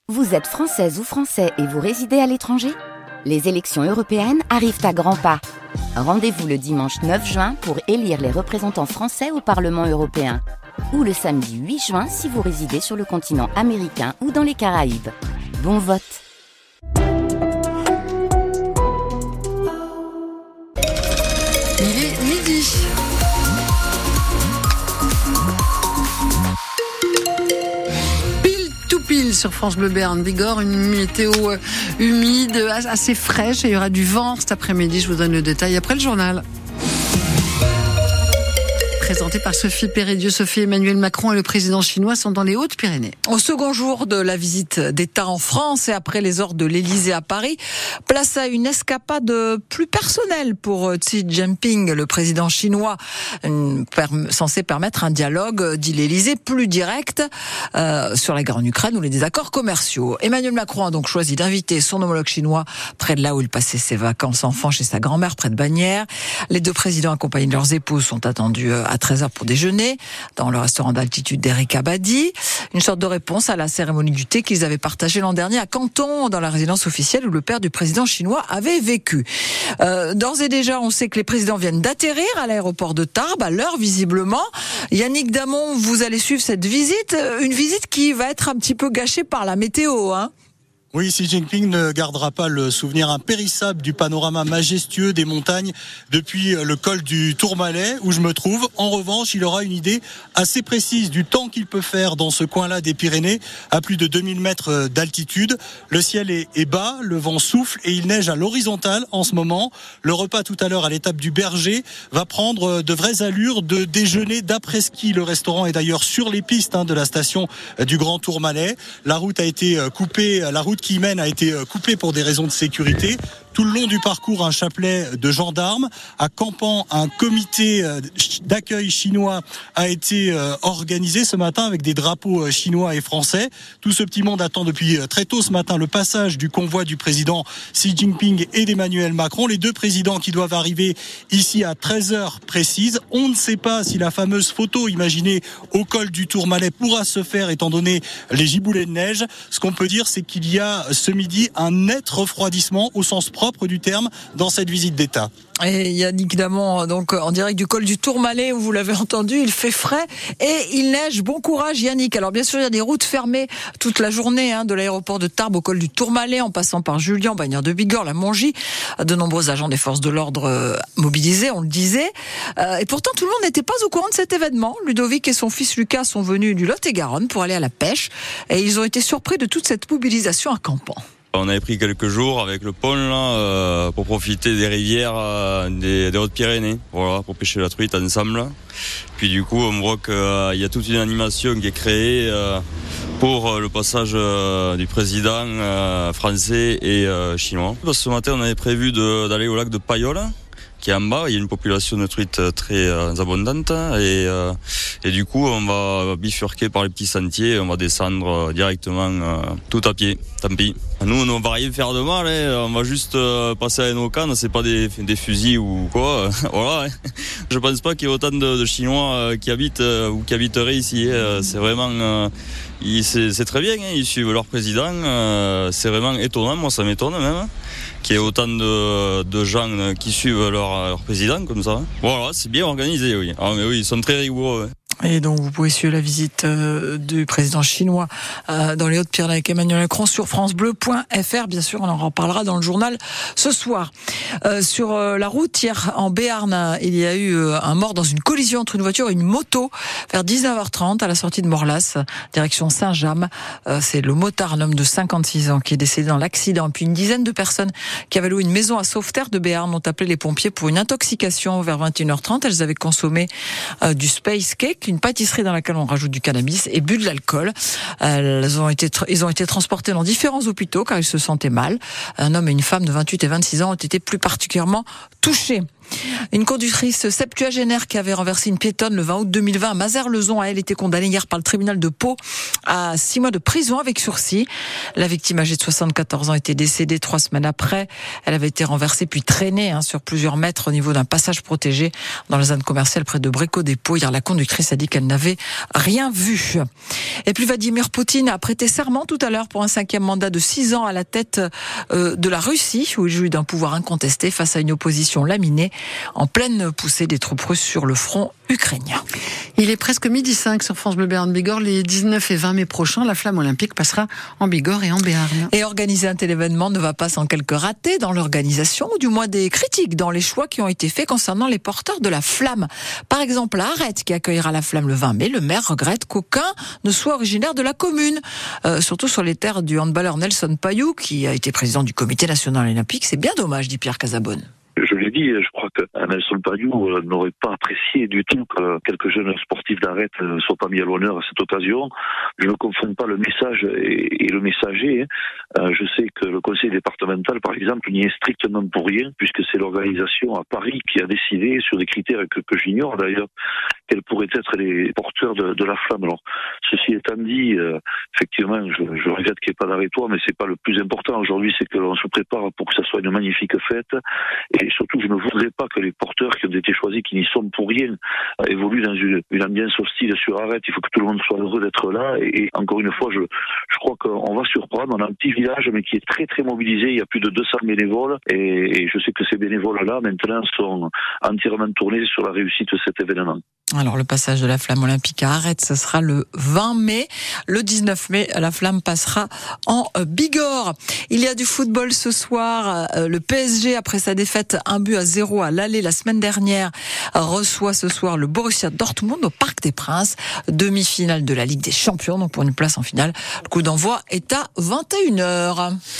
Vous êtes française ou français et vous résidez à l'étranger ? Les élections européennes arrivent à grands pas. Rendez-vous le dimanche 9 juin pour élire les représentants français au Parlement européen. Ou le samedi 8 juin si vous résidez sur le continent américain ou dans les Caraïbes. Bon vote! Il est midi. Pile sur France Bleu Béarn Bigorre, une météo humide, assez fraîche et il y aura du vent cet après-midi. Je vous donne le détail après le journal. Présenté par Sophie Péridieu. Sophie, Emmanuel Macron et le président chinois sont dans les Hautes-Pyrénées. Au second jour de la visite d'État en France et après les ordres de l'Élysée à Paris, place à une escapade plus personnelle pour Xi Jinping, le président chinois, censé permettre un dialogue, dit l'Élysée, plus direct sur la guerre en Ukraine ou les désaccords commerciaux. Emmanuel Macron a donc choisi d'inviter son homologue chinois près de là où il passait ses vacances enfants chez sa grand-mère, près de Bagnères. Les deux présidents accompagnés de leurs épouses sont attendus à 13h pour déjeuner dans le restaurant d'altitude d'Eric Abadi. Une sorte de réponse à la cérémonie du thé qu'ils avaient partagée l'an dernier à Canton, dans la résidence officielle où le père du président chinois avait vécu. D'ores et déjà, on sait que les présidents viennent d'atterrir à l'aéroport de Tarbes, à l'heure visiblement. Yannick Damon, vous allez suivre cette visite, une visite qui va être un petit peu gâchée par la météo, hein. Oui, Xi Jinping ne gardera pas le souvenir impérissable du panorama majestueux des montagnes depuis le col du Tourmalet où je me trouve. En revanche, il aura une idée assez précise du temps qu'il peut faire dans ce coin-là des Pyrénées, à plus de 2000 mètres d'altitude. Le ciel est bas, le vent souffle et il neige à l'horizontale en ce moment. Le repas tout à l'heure à l'étape du Berger va prendre de vraies allures de déjeuner d'après-ski. Le restaurant est d'ailleurs sur les pistes de la station du Grand Tourmalet. La route a été coupée, la route qui mène a été coupée pour des raisons de sécurité. Tout le long du parcours, un chapelet de gendarmes. À Campan, un comité d'accueil chinois a été organisé ce matin avec des drapeaux chinois et français. Tout ce petit monde attend depuis très tôt ce matin le passage du convoi du président Xi Jinping et d'Emmanuel Macron. Les deux présidents qui doivent arriver ici à 13h précises. On ne sait pas si la fameuse photo imaginée au col du Tourmalet pourra se faire étant donné les giboulées de neige. Ce qu'on peut dire, c'est qu'il y a ce midi un net refroidissement au sens propre du terme dans cette visite d'État. Et Yannick Damon, donc en direct du col du Tourmalet où vous l'avez entendu, il fait frais et il neige. Bon courage Yannick. Alors bien sûr il y a des routes fermées toute la journée de l'aéroport de Tarbes au col du Tourmalet en passant par Julian, Bagnères de Bigorre, la Mongie. De nombreux agents des forces de l'ordre mobilisés, on le disait. Et pourtant tout le monde n'était pas au courant de cet événement. Ludovic et son fils Lucas sont venus du Lot-et-Garonne pour aller à la pêche et ils ont été surpris de toute cette mobilisation à Campan. On avait pris quelques jours avec le pont là pour profiter des rivières des Hautes-Pyrénées, voilà, pour pêcher la truite ensemble. Puis du coup, on voit qu'il y a toute une animation qui est créée pour le passage du président français et chinois. Ce matin, on avait prévu d'aller au lac de Payolle, qui est en bas. Il y a une population de truites très abondante et du coup on va bifurquer par les petits sentiers, on va descendre directement tout à pied, tant pis. Nous on va rien faire de mal, on va juste passer à nos cannes, c'est pas des fusils ou quoi. Voilà. Je pense pas qu'il y ait autant de Chinois qui habitent ou qui habiteraient ici. C'est vraiment c'est très bien, ils suivent leur président, c'est vraiment étonnant, moi ça m'étonne même qu'il y ait autant de gens qui suivent leur président comme ça. Voilà, c'est bien organisé, oui. Ah mais oui, ils sont très rigoureux. Et donc vous pouvez suivre la visite du président chinois dans les Hautes-Pyrénées avec Emmanuel Macron sur francebleu.fr. Bien sûr, on en reparlera dans le journal ce soir. Sur la route hier en Béarn, il y a eu un mort dans une collision entre une voiture et une moto vers 19h30 à la sortie de Morlas, direction Saint-James. C'est le motard, un homme de 56 ans, qui est décédé dans l'accident. Puis une dizaine de personnes qui avaient loué une maison à Sauveterre de Béarn ont appelé les pompiers pour une intoxication vers 21h30. Elles avaient consommé du Space Cake, une pâtisserie dans laquelle on rajoute du cannabis et bu de l'alcool. Ils ont été transportés dans différents hôpitaux car ils se sentaient mal. Un homme et une femme de 28 et 26 ans ont été plus particulièrement touchés. Une conductrice septuagénaire qui avait renversé une piétonne le 20 août 2020 à Mazères-le-Zon a, elle, été condamnée hier par le tribunal de Pau à 6 mois de prison avec sursis. La victime âgée de 74 ans était décédée 3 semaines après. Elle avait été renversée puis traînée sur plusieurs mètres au niveau d'un passage protégé dans la zone commerciale près de Brécourt-Dépôt. Hier, la conductrice a dit qu'elle n'avait rien vu. Et puis Vladimir Poutine a prêté serment tout à l'heure pour un 5e mandat de 6 ans à la tête de la Russie, où il jouit d'un pouvoir incontesté face à une opposition laminée en pleine poussée des troupes russes sur le front ukrainien. Il est presque 12h05 sur France Bleu Béarn Bigorre. Les 19 et 20 mai prochains, la flamme olympique passera en Bigorre et en Béarn. Et organiser un tel événement ne va pas sans quelques ratés dans l'organisation, ou du moins des critiques dans les choix qui ont été faits concernant les porteurs de la flamme. Par exemple, à Arrête, qui accueillera la flamme le 20 mai, le maire regrette qu'aucun ne soit originaire de la commune. Surtout sur les terres du handballeur Nelson Payou, qui a été président du comité national olympique. C'est bien dommage, dit Pierre Casabonne. Je l'ai dit, je crois que Nelson Payou n'aurait pas apprécié du tout que quelques jeunes sportifs d'Arrête ne soient pas mis à l'honneur à cette occasion. Je ne confonds pas le message et le messager. Je sais que le conseil départemental, par exemple, n'y est strictement pour rien, puisque c'est l'organisation à Paris qui a décidé, sur des critères que j'ignore d'ailleurs, quels pourraient être les porteurs de la flamme. Alors, ceci étant dit, effectivement, je regrette qu'il n'y ait pas d'arrêtoire, mais c'est pas le plus important aujourd'hui, c'est que l'on se prépare pour que ça soit une magnifique fête. Et surtout, je ne voudrais pas que les porteurs qui ont été choisis, qui n'y sont pour rien, évoluent dans une ambiance hostile sur Arrête. Il faut que tout le monde soit heureux d'être là. Et encore une fois, je crois qu'on va surprendre. On a un petit village, mais qui est très très mobilisé. Il y a plus de 200 bénévoles. Et je sais que ces bénévoles-là, maintenant, sont entièrement tournés sur la réussite de cet événement. Alors, le passage de la flamme olympique à Arrête, ce sera le 20 mai. Le 19 mai, la flamme passera en Bigorre. Il y a du football ce soir. Le PSG, après sa défaite 1-0 à l'aller la semaine dernière, reçoit ce soir le Borussia Dortmund au Parc des Princes. Demi-finale de la Ligue des Champions, donc pour une place en finale. Le coup d'envoi est à 21h.